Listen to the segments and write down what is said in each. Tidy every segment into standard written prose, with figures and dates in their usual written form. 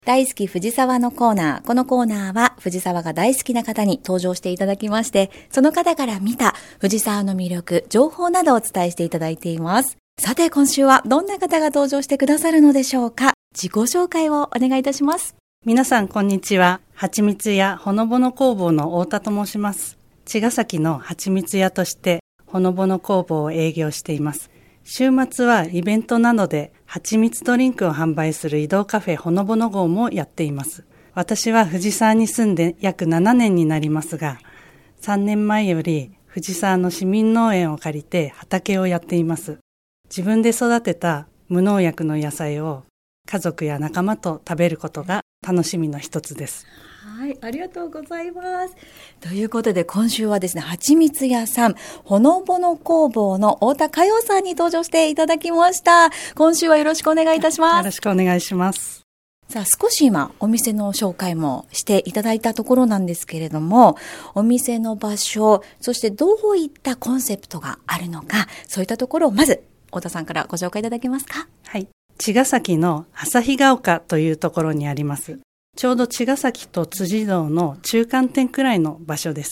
大好き藤沢のコーナー。このコーナーは藤沢が大好きな方に登場していただきまして、その方から見た藤沢の魅力、情報などをお伝えしていただいています。さて今週はどんな方が登場してくださるのでしょうか。自己紹介をお願いいたします。 皆さんこんにちは。はちみつ屋ほのぼの工房の太田と申します。茅ヶ崎のはちみつ屋としてほのぼの工房を営業しています。週末はイベントなどではちみつドリンクを販売する移動カフェほのぼの号もやっています。私は藤沢に住んで約7年になりますが、3年前より藤沢の市民農園を借りて畑をやっています。自分で育てた無農薬の野菜を家族や仲間と食べることが楽しみの一つです。 はい、ありがとうございます。ということで今週はですね、はちみつ屋さんほのぼの工房の太田佳代さんに登場していただきました。今週はよろしくお願いいたします。 よろしくお願いします。 さあ少し今お店の紹介もしていただいたところなんですけれども、お店の場所、そしてどういったコンセプトがあるのか、そういったところをまず太田さんからご紹介いただけますか。 はい、茅ヶ崎の旭ヶ丘というところにあります。ちょうど茅ヶ崎と辻堂の中間点くらいの場所です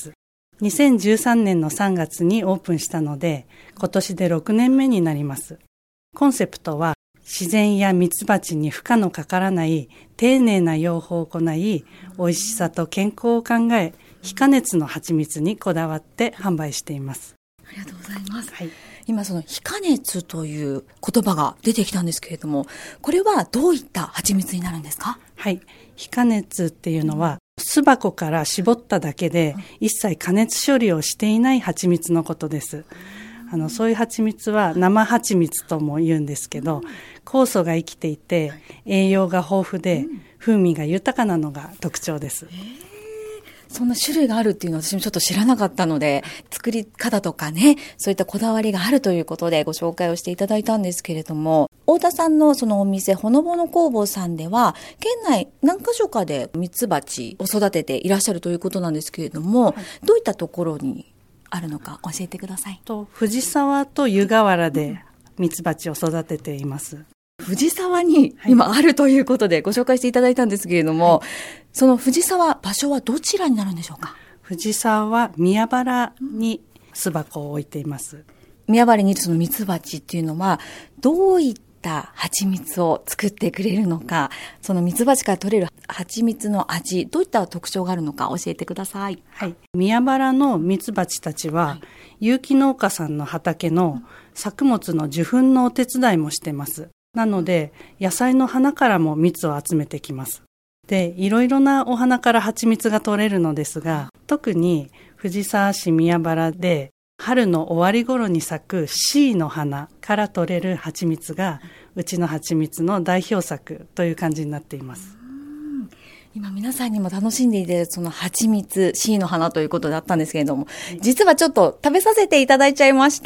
。2013年の3月にオープンしたので、今年で6年目になります。コンセプトは、自然やミツバチに負荷のかからない丁寧な養蜂を行い、美味しさと健康を考え、非加熱の蜂蜜にこだわって販売しています。 ありがとうございます。 はい、 今その非加熱という言葉が出てきたんですけれども、これはどういった蜂蜜になるんですか？ はい、非加熱っていうのは巣箱から絞っただけで一切加熱処理をしていない蜂蜜のことです。そういう蜂蜜は生蜂蜜とも言うんですけど、酵素が生きていて栄養が豊富で風味が豊かなのが特徴です。 そんな種類があるっていうのは私もちょっと知らなかったので、作り方とかね、そういったこだわりがあるということでご紹介をしていただいたんですけれども、太田さんのそのお店ほのぼの工房さんでは県内何か所かでミツバチを育てていらっしゃるということなんですけれども、どういったところにあるのか教えてください。 藤沢と湯河原でミツバチを育てています。 藤沢に今あるということでご紹介していただいたんですけれども、はい、その藤沢、場所はどちらになるんでしょうか？ 藤沢は宮原に巣箱を置いています。 宮原にいるそのミツバチっていうのはどういった蜂蜜を作ってくれるのか、そのミツバチから取れる蜂蜜の味、どういった特徴があるのか教えてください。 はい、宮原のミツバチたちは、有機農家さんの畑の作物の受粉のお手伝いもしてます。なので野菜の花からも蜜を集めてきます。で、いろいろなお花から蜂蜜が取れるのですが、特に藤沢市宮原で春の終わり頃に咲く C の花から取れる蜂蜜がうちの蜂蜜の代表作という感じになっています。 今皆さんにも楽しんでいて、その蜂蜜 C の花ということだったんですけれども、実はちょっと食べさせていただいちゃいました。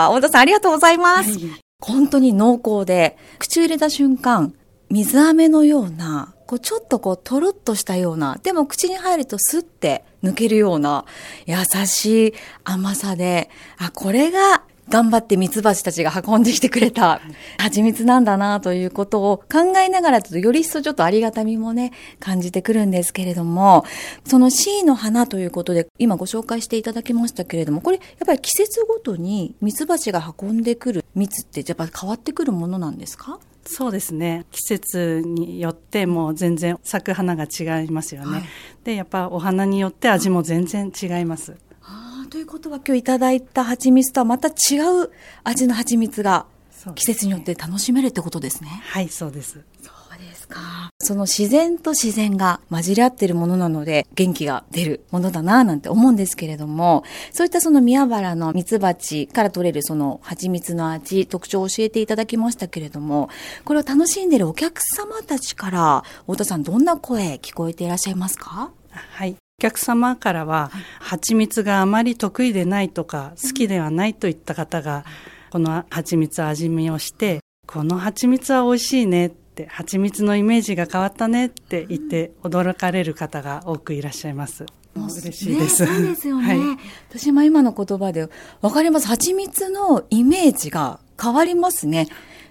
太田さんありがとうございます。はい、本当に濃厚で、口を入れた瞬間、水飴のような、ちょっととろっとしたような、でも口に入るとスッて抜けるような優しい甘さで、これが頑張ってミツバチたちが運んできてくれた蜂蜜なんだなということを考えながら、より一層ちょっとありがたみもね、感じてくるんですけれども、その C の花ということで今ご紹介していただきましたけれども、これやっぱり季節ごとにミツバチが運んでくる蜜ってやっぱり変わってくるものなんですか？ そうですね。季節によっても全然咲く花が違いますよね。はい、で、やっぱお花によって味も全然違います。 ということは今日いただいた蜂蜜とはまた違う味の蜂蜜が季節によって楽しめるってことですね。 はい、そうです。 そうですか。その自然と自然が混じり合っているものなので元気が出るものだななんて思うんですけれども、そういったその宮原のミツバチから取れるその蜂蜜の味、特徴を教えていただきましたけれども、これを楽しんでいるお客様たちから太田さんどんな声聞こえていらっしゃいますか？ はい、お客様からは、蜂蜜があまり得意でないとか好きではないといった方が、この蜂蜜味見をして、この蜂蜜は美味しいねって、蜂蜜のイメージが変わったねって言って驚かれる方が多くいらっしゃいます。嬉しいです。 そうですよね。 はい、 私も今の言葉で分かります。蜂蜜のイメージが変わりますね。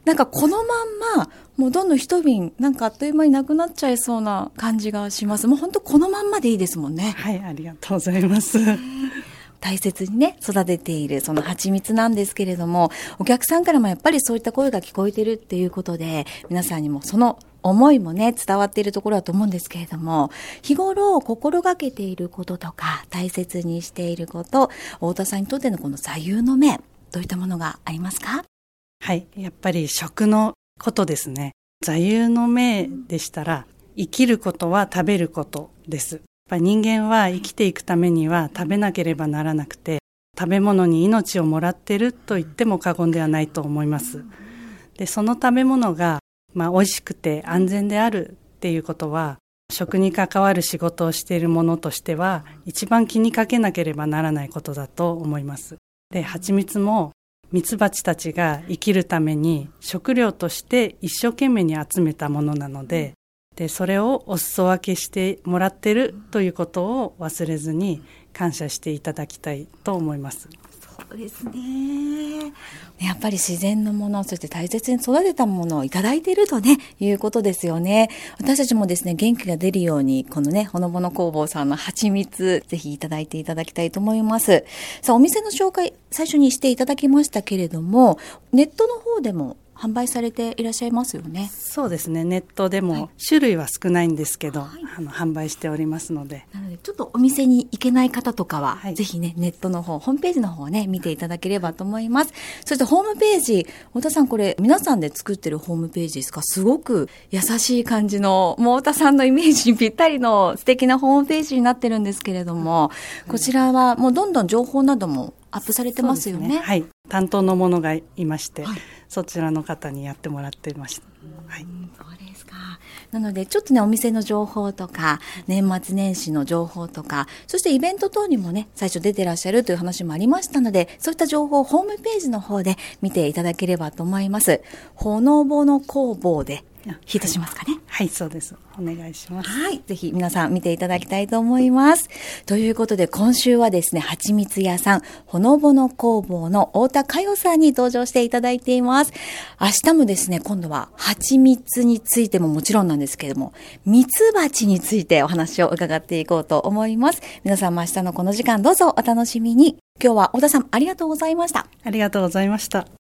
なんかこのまんま、もうどんどん一瓶、なんかあっという間になくなっちゃいそうな感じがします。もう本当このまんまでいいですもんね。 はい、ありがとうございます。 大切にね、育てているその蜂蜜なんですけれども、お客さんからもやっぱりそういった声が聞こえてるっていうことで、皆さんにもその思いもね、伝わっているところだと思うんですけれども、日頃心がけていることとか、大切にしていること、太田さんにとってのこの座右の銘、どういったものがありますか？ はい、やっぱり食のことですね。座右の銘でしたら、生きることは食べることです。やっぱり人間は生きていくためには食べなければならなくて、食べ物に命をもらっていると言っても過言ではないと思います。で、その食べ物が美味しくて安全であるっていうことは、食に関わる仕事をしている者としては一番気にかけなければならないことだと思います。で、蜂蜜もミツバチたちが生きるために食料として一生懸命に集めたものなので、それをお裾分けしてもらっているということを忘れずに感謝していただきたいと思います。 そうですね。やっぱり自然のもの、そして大切に育てたものをいただいているとね、いうことですよね。私たちもですね、元気が出るように、このね、ほのぼの工房さんの蜂蜜、ぜひいただいていただきたいと思います。さあ、お店の紹介、最初にしていただきましたけれども、ネットの方でも販売されていらっしゃいますよね。 そうですね。ネットでも種類は少ないんですけど、販売しておりますので。 なのでちょっとお店に行けない方とかは、ぜひね、ネットの方、ホームページの方をね、見ていただければと思います。そしてホームページ、太田さんこれ皆さんで作ってるホームページですか？すごく優しい感じの、もう太田さんのイメージにぴったりの素敵なホームページになってるんですけれども、こちらはもうどんどん情報などもアップされてますよ ね。 はい。担当の者がいまして、そちらの方にやってもらってました。はい。 そうですか。なのでちょっとね、お店の情報とか年末年始の情報とか、そしてイベント等にもね、最初出てらっしゃるという話もありましたので、そういった情報をホームページの方で見ていただければと思います。ほのぼの工房でヒットしますかね。 はい、そうです。お願いします。 はい。ぜひ皆さん見ていただきたいと思います。ということで今週はですね、蜂蜜屋さん、ほのぼの工房の太田佳代さんに登場していただいています。明日もですね、今度は蜂蜜についてももちろんなんですけれども、蜜蜂についてお話を伺っていこうと思います。皆さんも明日のこの時間どうぞお楽しみに。今日は太田さんありがとうございました。 ありがとうございました。